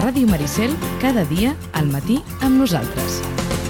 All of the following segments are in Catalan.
Ràdio Maricel, cada dia al matí amb nosaltres.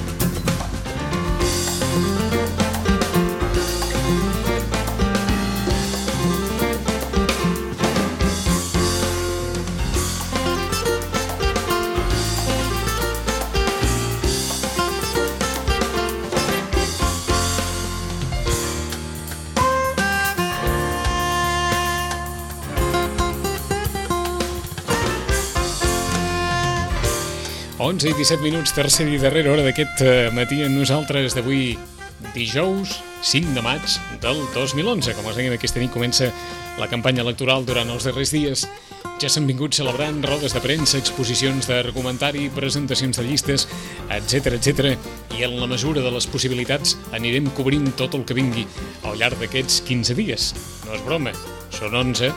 I 17 minuts, tercera i darrera hora d'aquest matí amb nosaltres d'avui, dijous 5 de maig del 2011. Com us dèiem, aquesta nit comença la campanya electoral durant els darrers dies. Ja s'han vingut celebrant rodes de premsa, exposicions d'argumentari, presentacions de llistes, etc. I en la mesura de les possibilitats anirem cobrint tot el que vingui al llarg d'aquests 15 dies. No és broma, són 11.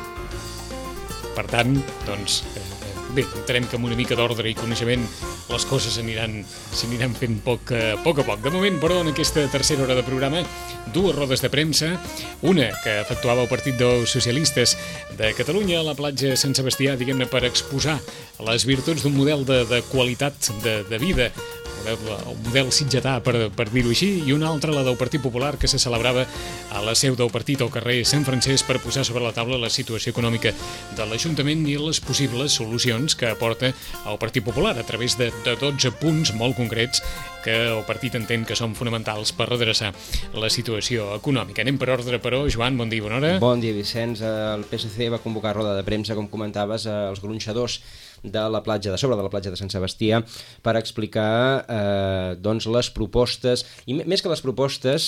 Per tant, doncs, bé, entenem que amb una mica d'ordre i coneixement les coses s'aniran fent poc a poc. De moment, però, en aquesta tercera hora de programa, dues rodes de premsa, una que efectuava el Partit dels Socialistes de Catalunya a la platja de Sant Sebastià, diguem-ne, per exposar les virtuts d'un model de qualitat de vida, el model sitgetà, per dir-ho així, i una altra, la del Partit Popular, que se celebrava a la seu del partit al carrer Sant Francesc per posar sobre la taula la situació econòmica de l'Ajuntament i les possibles solucions que aporta el Partit Popular a través de 12 punts molt concrets que el partit entén que són fonamentals per redreçar la situació econòmica. Anem per ordre, però. Joan, bon dia i bona hora. Bon dia, Vicenç. El PSC va convocar roda de premsa, com comentaves, als gronxadors de la platja, de sobre de la platja de Sant Sebastià, per explicar doncs les propostes, i més que les propostes,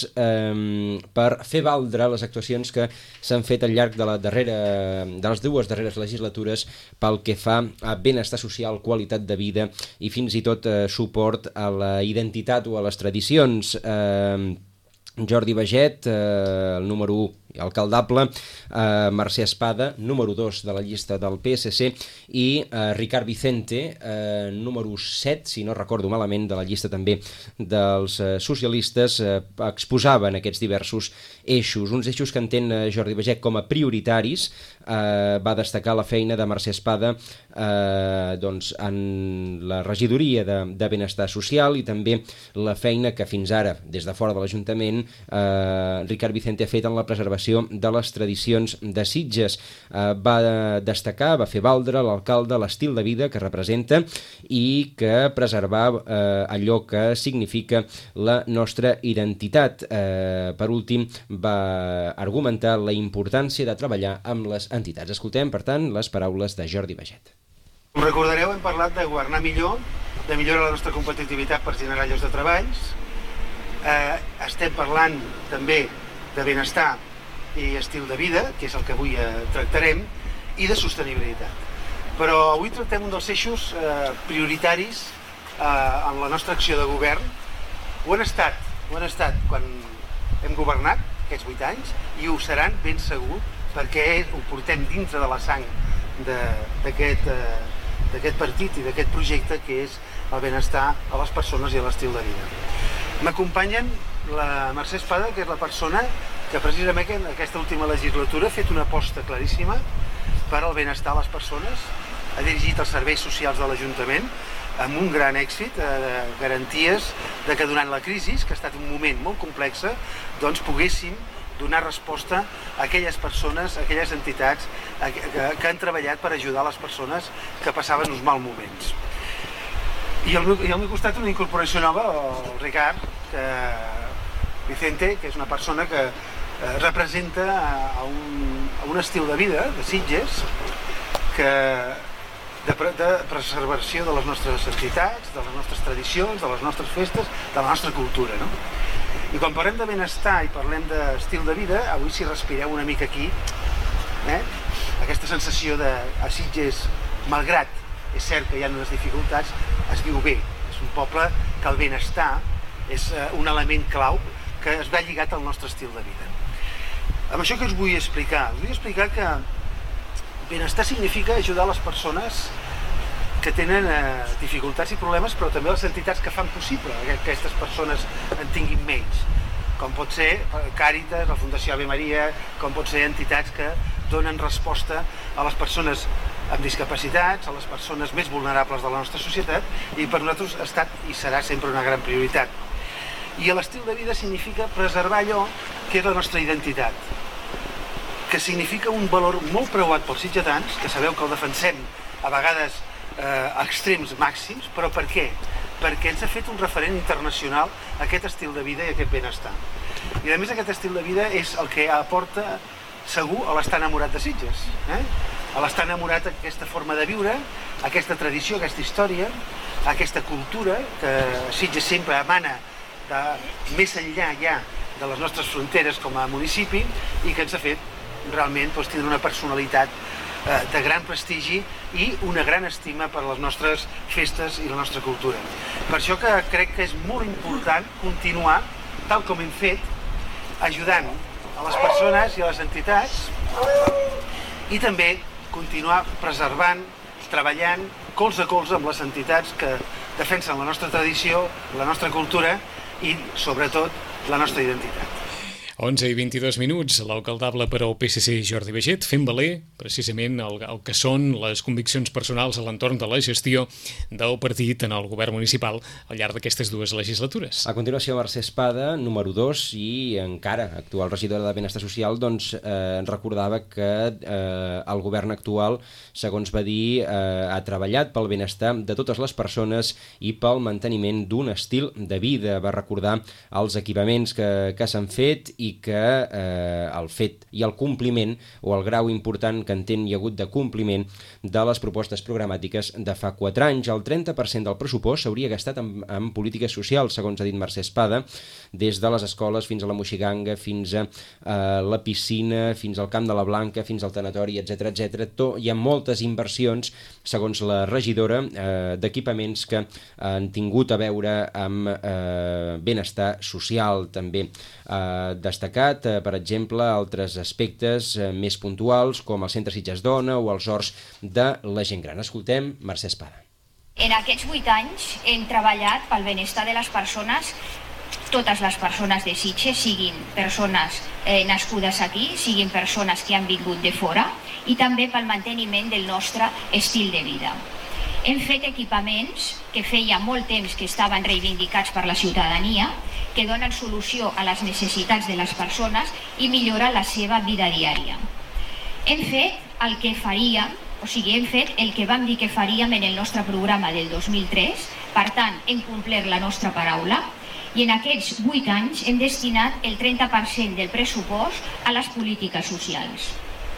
per fer valdre les actuacions que s'han fet al llarg de les dues darreres legislatures pel que fa a benestar social, qualitat de vida i fins i tot suport a la identitat o a les tradicions. Jordi Baget, el número 1 alcaldable, Mercè Espada, número 2 de la llista del PSC, i Ricard Vicente, número 7, si no recordo malament, de la llista també dels socialistes, exposaven aquests diversos eixos, uns eixos que entén Jordi Baget com a prioritaris. Va destacar la feina de Mercè Espada doncs, en la regidoria de benestar social, i també la feina que fins ara, des de fora de l'Ajuntament, Ricard Vicente ha fet en la preservació de les tradicions de Sitges. Va destacar, va fer valdre l'alcalde l'estil de vida que representa i que preservar allò que significa la nostra identitat. Per últim, va argumentar la importància de treballar amb les entitats. Escoltem, per tant, les paraules de Jordi Baget. Com recordareu, hem parlat de governar millor, de millorar la nostra competitivitat per generar llocs de treballs. Estem parlant també de benestar i estil de vida, que és el que avui tractarem, i de sostenibilitat. Però avui tractem un dels eixos prioritaris en la nostra acció de govern. Ho han estat quan hem governat aquests 8 anys, i ho seran ben segur, perquè ho portem dintre de la sang d'aquest partit i d'aquest projecte, que és el benestar a les persones i a l'estil de vida. M'acompanyen la Mercè Espada, que és la persona que precisament en aquesta última legislatura ha fet una aposta claríssima per al benestar a les persones, ha dirigit els serveis socials de l'Ajuntament amb un gran èxit, garanties de que durant la crisi, que ha estat un moment molt complex, doncs poguéssim donar resposta a aquelles persones, a aquelles entitats que han treballat per ajudar les persones que passaven uns mals moments. I al meu costat una incorporació nova, el Ricard Vicente, que és una persona que representa un estil de vida de Sitges, de preservació de les nostres entitats, de les nostres tradicions, de les nostres festes, de la nostra cultura, no? I quan parlem de benestar i parlem d'estil de vida, avui si respireu una mica aquí, aquesta sensació de a Sitges, malgrat és cert que hi ha unes dificultats, es viu bé. És un poble que el benestar és un element clau que es va lligat al nostre estil de vida. Amb això que us vull explicar? Us vull explicar que benestar significa ajudar les persones que tenen dificultats i problemes, però també les entitats que fan possible que aquestes persones en tinguin menys, com pot ser Càritas, la Fundació Ave Maria, com pot ser entitats que donen resposta a les persones amb discapacitats, a les persones més vulnerables de la nostra societat, i per nosaltres ha estat i serà sempre una gran prioritat. I l'estil de vida significa preservar allò que és la nostra identitat, que significa un valor molt preuat pels sitgetans, que sabeu que el defensem a vegades a extrems màxims, però per què? Perquè ens ha fet un referent internacional aquest estil de vida i aquest benestar. I a més aquest estil de vida és el que aporta segur a l'estar enamorat de Sitges, a l'estar enamorat d'aquesta forma de viure, aquesta tradició, aquesta història, aquesta cultura que Sitges sempre emana més enllà ja de les nostres fronteres com a municipi i que ens ha fet realment tindre una personalitat de gran prestigi i una gran estima per les nostres festes i la nostra cultura. Per això que crec que és molt important continuar, tal com hem fet, ajudant a les persones i a les entitats i també continuar preservant, treballant colze a colze amb les entitats que defensen la nostra tradició, la nostra cultura i, sobretot, la nostra identitat. 11 i 22 minuts, l'alcaldable per al PSC Jordi Baiget fent valer precisament el que són les conviccions personals a l'entorn de la gestió del partit en el govern municipal al llarg d'aquestes dues legislatures. A continuació, Mercè Espada, número 2 i encara actual regidora de Benestar Social, ens recordava que el govern actual, segons va dir, ha treballat pel benestar de totes les persones i pel manteniment d'un estil de vida. Va recordar els equipaments que s'han fet i que el fet i el compliment o el grau important que entén hi ha hagut de compliment de les propostes programàtiques de fa 4 anys. El 30% del pressupost s'hauria gastat en polítiques socials, segons ha dit Mercè Espada, des de les escoles fins a la moixiganga, fins a la piscina, fins al Camp de la Blanca, fins al tanatori, etc. Hi ha moltes inversions, segons la regidora, d'equipaments que han tingut a veure amb benestar social. També destacat, per exemple, altres aspectes més puntuals com el Centre Sitges Dona o els horts de la gent gran. Escoltem Mercè Espada. En aquests 8 anys hem treballat pel benestar de les persones, totes les persones de Sitges, siguin persones nascudes aquí, siguin persones que han vingut de fora, i també pel manteniment del nostre estil de vida. Hem fet equipaments que feia molt temps que estaven reivindicats per la ciutadania, que donen solució a les necessitats de les persones i milloren la seva vida diària. Hem fet el que faríem, hem fet el que vam dir que faríem en el nostre programa del 2003, per tant, hem complert la nostra paraula, i en aquests 8 anys hem destinat el 30% del pressupost a les polítiques socials.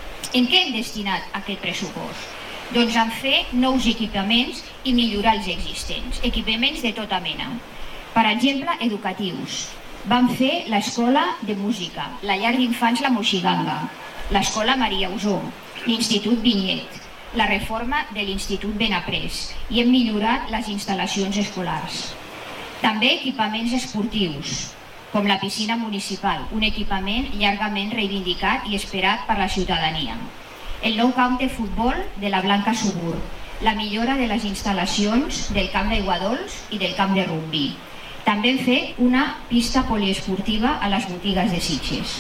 En què hem destinat aquest pressupost? Doncs en fer nous equipaments i millorar els existents, equipaments de tota mena. Per exemple, educatius. Vam fer l'escola de música, la llar d'infants La Moixiganga, l'escola Maria Usó, l'Institut Vinyet, la reforma de l'Institut Benaprés i hem millorat les instal·lacions escolars. També equipaments esportius, com la piscina municipal, un equipament llargament reivindicat i esperat per la ciutadania. El nou camp de futbol de la Blanca Subur, la millora de les instal·lacions del camp d'Aiguadols i del camp de rugbi. També hem fet una pista poliesportiva a les botigues de Sitges.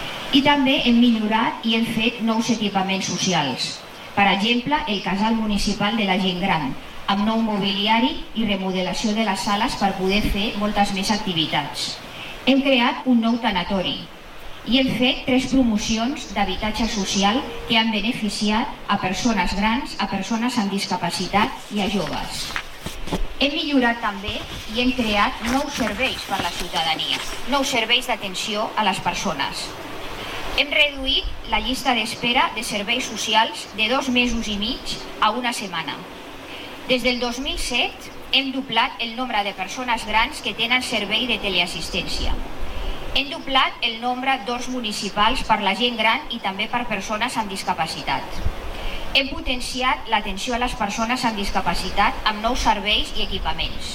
I també hem millorat i hem fet nous equipaments socials. Per exemple, el casal municipal de la gent gran, amb nou mobiliari i remodelació de les sales per poder fer moltes més activitats. Hem creat un nou tanatori i hem fet 3 promocions d'habitatge social que han beneficiat a persones grans, a persones amb discapacitat i a joves. Hem millorat també i hem creat nous serveis per a la ciutadania, nous serveis d'atenció a les persones. Hem reduït la llista d'espera de serveis socials de 2 mesos i mig a 1 setmana. Des del 2007 hem doblat el nombre de persones grans que tenen servei de teleassistència. Hem doblat el nombre d'horts municipals per la gent gran i també per persones amb discapacitat. Hem potenciat l'atenció a les persones amb discapacitat amb nous serveis i equipaments.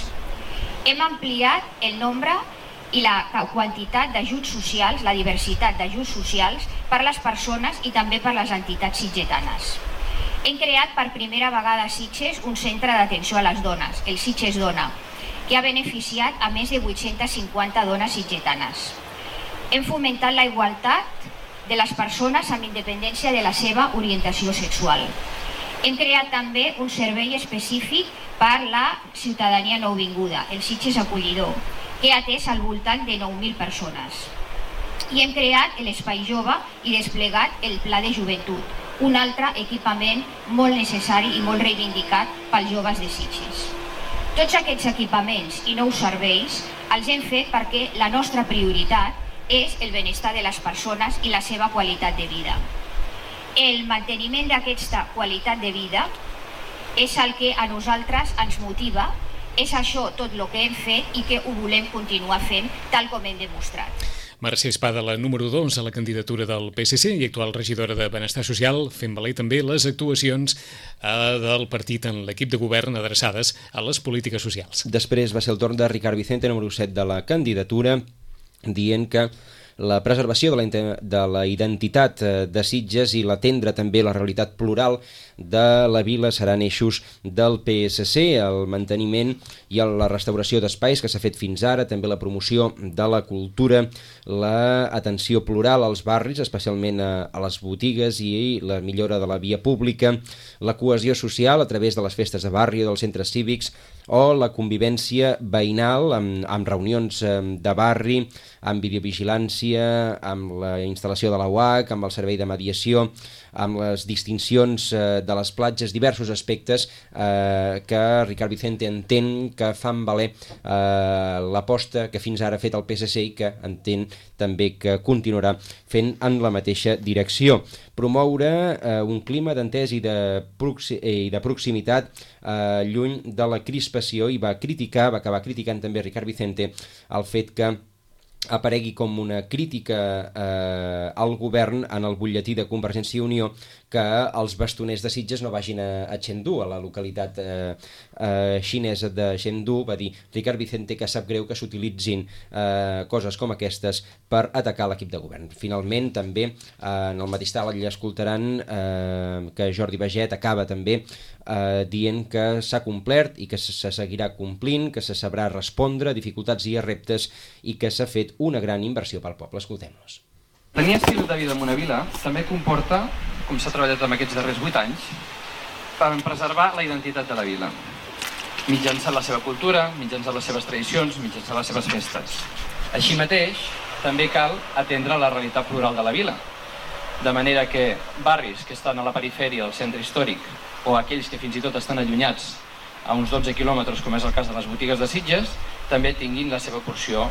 Hem ampliat el nombre i la quantitat d'ajuts socials, la diversitat d'ajuts socials per les persones i també per les entitats sitgetanes. Hem creat per primera vegada a Sitges un centre d'atenció a les dones, el Sitges Dona, que ha beneficiat a més de 850 dones sitgetanes. Hem fomentat la igualtat de les persones amb independència de la seva orientació sexual. Hem creat també un servei específic per la ciutadania nouvinguda, el Sitges Acollidor, que ha atès al voltant de 9.000 persones. I hem creat l'Espai Jove i desplegat el Pla de Joventut, un altre equipament molt necessari i molt reivindicat pels joves de Sitges. Tots aquests equipaments i nous serveis els hem fet perquè la nostra prioritat és el benestar de les persones i la seva qualitat de vida. El manteniment d'aquesta qualitat de vida és el que a nosaltres ens motiva, és això tot el que hem fet i que ho volem continuar fent tal com hem demostrat. Mercè Espada, la número 2 a la candidatura del PSC i actual regidora de Benestar Social, fent valer també les actuacions del partit en l'equip de govern adreçades a les polítiques socials. Després va ser el torn de Ricard Vicente, número 7 de la candidatura, dient que la preservació de la identitat de Sitges i l'atendre també la realitat plural de la vila seran eixos del PSC, el manteniment i la restauració d'espais que s'ha fet fins ara, també la promoció de la cultura, l'atenció plural als barris, especialment a les botigues i la millora de la via pública, la cohesió social a través de les festes de barri o dels centres cívics o la convivència veïnal amb reunions de barri, amb videovigilància, amb la instal·lació de la UAC, amb el servei de mediació, amb les distincions de les platges, diversos aspectes que Ricard Vicente entén que fan valer l'aposta que fins ara ha fet el PSC i que entén també que continuarà fent en la mateixa direcció. Promoure un clima d'entès i de proximitat lluny de la crispació i va acabar criticant també Ricard Vicente el fet que aparegui com una crítica al govern en el butlletí de Convergència i Unió que els bastoners de Sitges no vagin a Chengdu, a la localitat xinesa de Chengdu. Va dir Ricard Vicente que sap greu que s'utilitzin coses com aquestes per atacar l'equip de govern. Finalment, també, en el mateix tal escoltaran que Jordi Baget acaba també dient que s'ha complert i que se seguirà complint, que se sabrà respondre a dificultats i a reptes i que s'ha fet una gran inversió pel poble. Escoltem-los. Tenir estil de vida en una vila també comporta, com s'ha treballat en aquests darrers 8 anys, per preservar la identitat de la vila, mitjançant la seva cultura, mitjançant les seves tradicions, mitjançant les seves festes. Així mateix, també cal atendre la realitat plural de la vila, de manera que barris que estan a la perifèria del centre històric o aquells que fins i tot estan allunyats a uns 12 quilòmetres, com és el cas de les botigues de Sitges, també tinguin la seva porció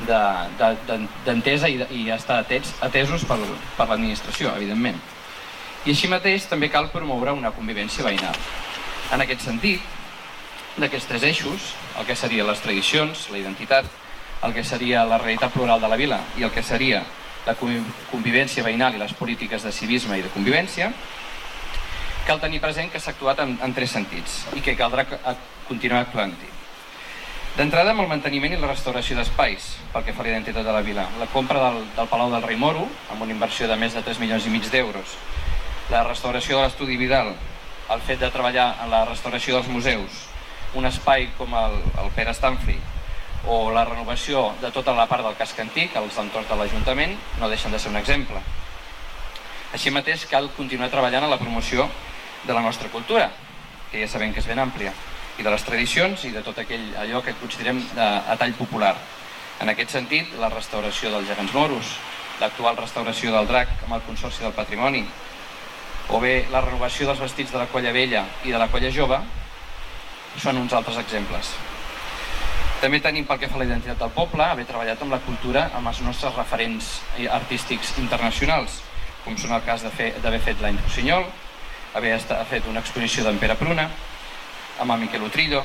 d'entesa i estar atesos per l'administració, evidentment. I així mateix també cal promoure una convivència veïnal. En aquest sentit, d'aquests 3 eixos, el que serien les tradicions, la identitat, el que seria la realitat plural de la vila i el que seria la convivència veïnal i les polítiques de civisme i de convivència, cal tenir present que s'ha actuat en 3 sentits i que caldrà continuar actuant-hi. D'entrada, amb el manteniment i la restauració d'espais, pel que fa a la identitat de la vila. La compra del Palau del Rei Moro, amb una inversió de més de 3,5 milions d'euros. La restauració de l'Estudi Vidal, el fet de treballar en la restauració dels museus, un espai com el Pere Stanfli, o la renovació de tota la part del casc antic, als entorns de l'Ajuntament, no deixen de ser un exemple. Així mateix, cal continuar treballant en la promoció de la nostra cultura, que ja sabem que és ben àmplia, i de les tradicions i de tot allò que considerem a tall popular. En aquest sentit, la restauració dels gegants moros, l'actual restauració del drac amb el Consorci del Patrimoni, o bé la renovació dels vestits de la colla vella i de la colla jove, són uns altres exemples. També tenim, pel que fa a la identitat del poble, haver treballat amb la cultura amb els nostres referents artístics internacionals, com són el cas d'haver fet l'Any Rossinyol, haver fet una exposició d'en Pere Pruna, amb el Miquel Utrillo.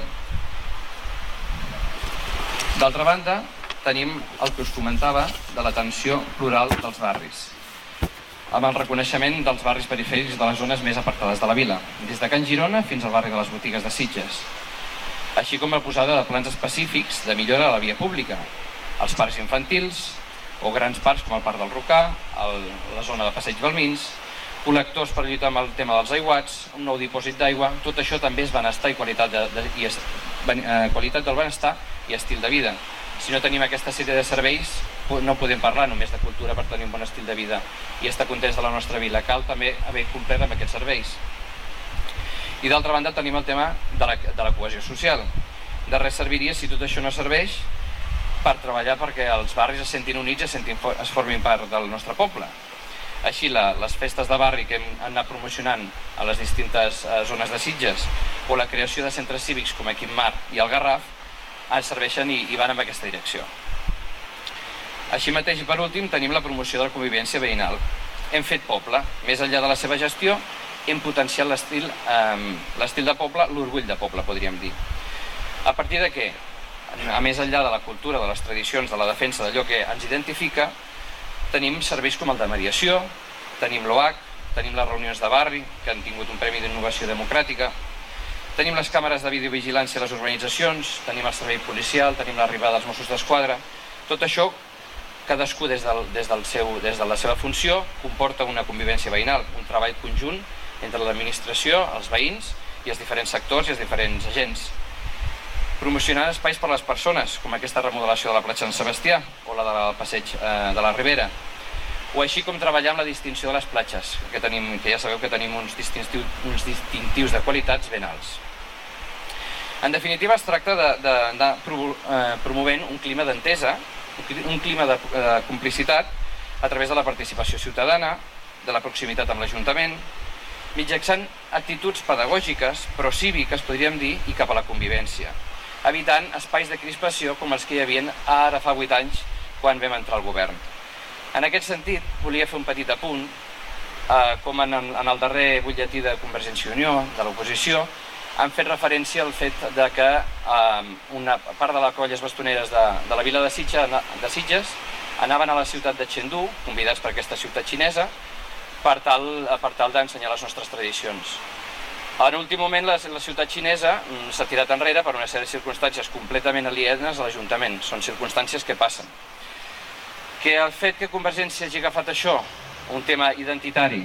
D'altra banda, tenim el que us comentava de l'atenció plural dels barris, amb el reconeixement dels barris perifèrics de les zones més apartades de la vila, des de Can Girona fins al barri de les botigues de Sitges, així com la posada de plans específics de millora de la via pública, els parcs infantils o grans parcs com el Parc del Rocà, la zona de Passeig Balmins, col·lectors per lluitar amb el tema dels aiguats, un nou dipòsit d'aigua. Tot això també és benestar i qualitat del benestar i estil de vida. Si no tenim aquesta sèrie de serveis, no podem parlar només de cultura per tenir un bon estil de vida i estar contents de la nostra vila. Cal també haver complert amb aquests serveis. I d'altra banda tenim el tema de la cohesió social. De res serviria si tot això no serveix per treballar perquè els barris es sentin units i es formin part del nostre poble. Així, les festes de barri que hem anat promocionant a les distintes zones de Sitges o la creació de centres cívics com a Quim Mar i el Garraf serveixen i van en aquesta direcció. Així mateix, per últim, tenim la promoció de la convivència veïnal. Hem fet poble. Més enllà de la seva gestió, hem potenciat l'estil de poble, l'orgull de poble, podríem dir. A partir de què? A més enllà de la cultura, de les tradicions, de la defensa d'allò que ens identifica, tenim serveis com el de mediació, tenim l'OAC, tenim les reunions de barri, que han tingut un Premi d'Innovació Democràtica, tenim les càmeres de videovigilància a les urbanitzacions, tenim el servei policial, tenim l'arribada dels Mossos d'Esquadra. Tot això, cadascú des de la seva funció, comporta una convivència veïnal, un treball conjunt entre l'administració, els veïns i els diferents sectors i els diferents agents. Promocionant espais per a les persones, com aquesta remodelació de la platja de Sant Sebastià o la del passeig de la Ribera, o així com treballar amb la distinció de les platges, que ja sabeu que tenim uns distintius de qualitats ben alts. En definitiva, es tracta d'anar promovent un clima d'entesa, un clima de complicitat a través de la participació ciutadana, de la proximitat amb l'Ajuntament, mitjançant actituds pedagògiques, però cíviques, podríem dir, i cap a la convivència, evitant espais de crispació com els que hi havia ara fa 8 anys quan vam entrar al govern. En aquest sentit, volia fer un petit apunt, com en el darrer butlletí de Convergència i Unió, de l'oposició, han fet referència al fet que una part de les colles bastoneres de la vila de Sitges anaven a la ciutat de Chengdu, convidats per aquesta ciutat xinesa, per tal d'ensenyar les nostres tradicions. En últim moment, la ciutat xinesa s'ha tirat enrere per una sèrie de circumstàncies completament alienes a l'Ajuntament. Són circumstàncies que passen. Que el fet que Convergència hagi agafat això, un tema identitari,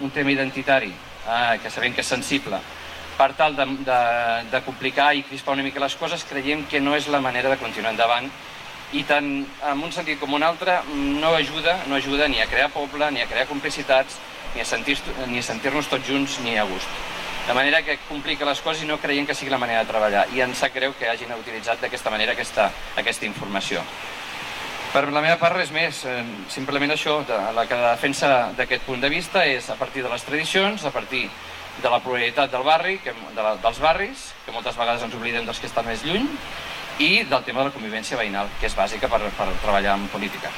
que sabem que és sensible, per tal de complicar i crispar una mica les coses, creiem que no és la manera de continuar endavant i tant en un sentit com un altre no ajuda ni a crear poble, ni a crear complicitats, ni a sentir-nos tots junts ni a gust. De manera que complica les coses i no creiem que sigui la manera de treballar i ens sap greu que hagin utilitzat d'aquesta manera aquesta informació. Per la meva part, res més, simplement això, la que defensa d'aquest punt de vista és a partir de les tradicions, a partir de la pluralitat del barri, dels barris, que moltes vegades ens oblidem dels que estan més lluny, i del tema de la convivència veïnal, que és bàsica per treballar en política.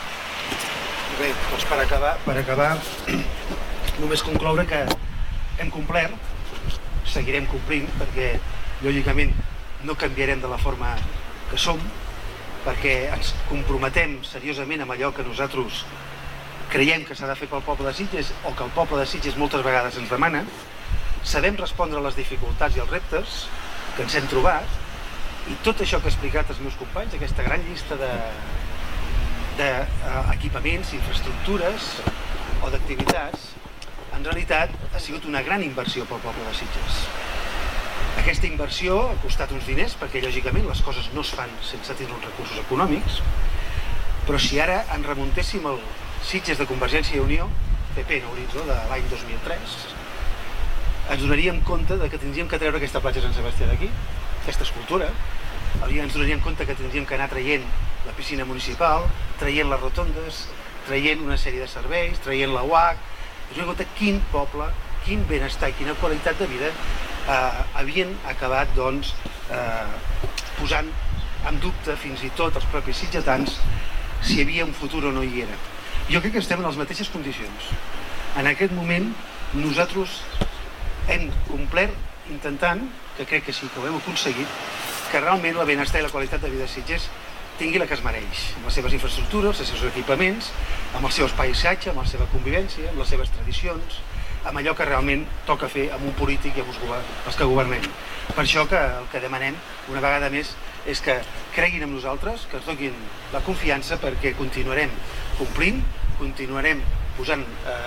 Bé, doncs per acabar, només concloure que hem complert, seguirem complint, perquè lògicament no canviarem de la forma que som, perquè ens comprometem seriosament amb allò que nosaltres creiem que s'ha de fer pel poble de Sitges o que el poble de Sitges moltes vegades ens demana, sabem respondre a les dificultats i els reptes que ens hem trobat i tot això que ha explicat els meus companys, aquesta gran llista d'equipaments, infraestructures o d'activitats, en realitat ha sigut una gran inversió pel poble de Sitges. Aquesta inversió ha costat uns diners perquè lògicament les coses no es fan sense tenir uns recursos econòmics, però si ara ens remuntéssim al Sitges de Convergència i Unió, PP en horitzó de l'any 2003, ens donaríem compte que tindríem que treure aquesta platja de Sant Sebastià d'aquí, aquesta escultura, ens donaríem compte que tindríem que anar traient la piscina municipal, traient les rotondes, traient una sèrie de serveis, traient la UAC, ens donem compte quin poble, quin benestar i quina qualitat de vida havien acabat posant en dubte fins i tot els propis sitgetans si hi havia un futur o no hi era. Jo crec que estem en les mateixes condicions. En aquest moment nosaltres hem complert intentant, que crec que sí que ho hem aconseguit, que realment el benestar i la qualitat de vida de Sitges tingui la que es mereix, amb les seves infraestructures, els seus equipaments, amb el seu paisatge, amb la seva convivència, amb les seves tradicions, amb allò que realment toca fer amb un polític i amb els que governem. Per això que el que demanem, una vegada més, és que creguin en nosaltres, que ens donin la confiança perquè continuarem complint, continuarem posant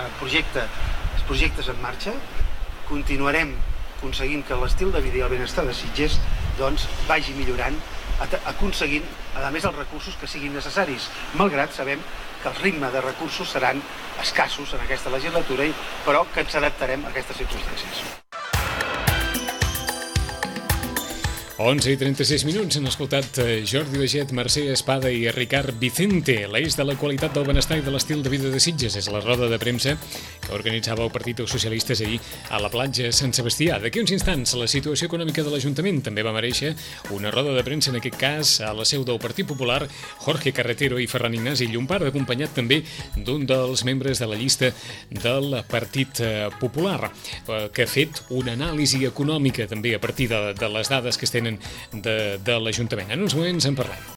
projectes en marxa, continuarem aconseguint que l'estil de vida i el benestar de Sitges vagi millorant, aconseguint, a més, els recursos que siguin necessaris, malgrat sabem que el ritme de recursos seran escassos en aquesta legislatura, però que ens adaptarem a aquestes circumstàncies. 11:36 han escoltat Jordi Baget, Mercè Espada i Ricard Vicente. L'eix de la qualitat del benestar i de l'estil de vida de Sitges és la roda de premsa que organitzava el Partit dels Socialistes ahir a la platja Sant Sebastià. D'aquí uns instants, la situació econòmica de l'Ajuntament també va mereixer una roda de premsa, en aquest cas a la seu del Partit Popular, Jorge Carretero i Ferran Ignasi Llompart, acompanyat també d'un dels membres de la llista del Partit Popular, que ha fet una anàlisi econòmica també a partir de les dades que es tenen de l'Ajuntament. En uns moments en parlem.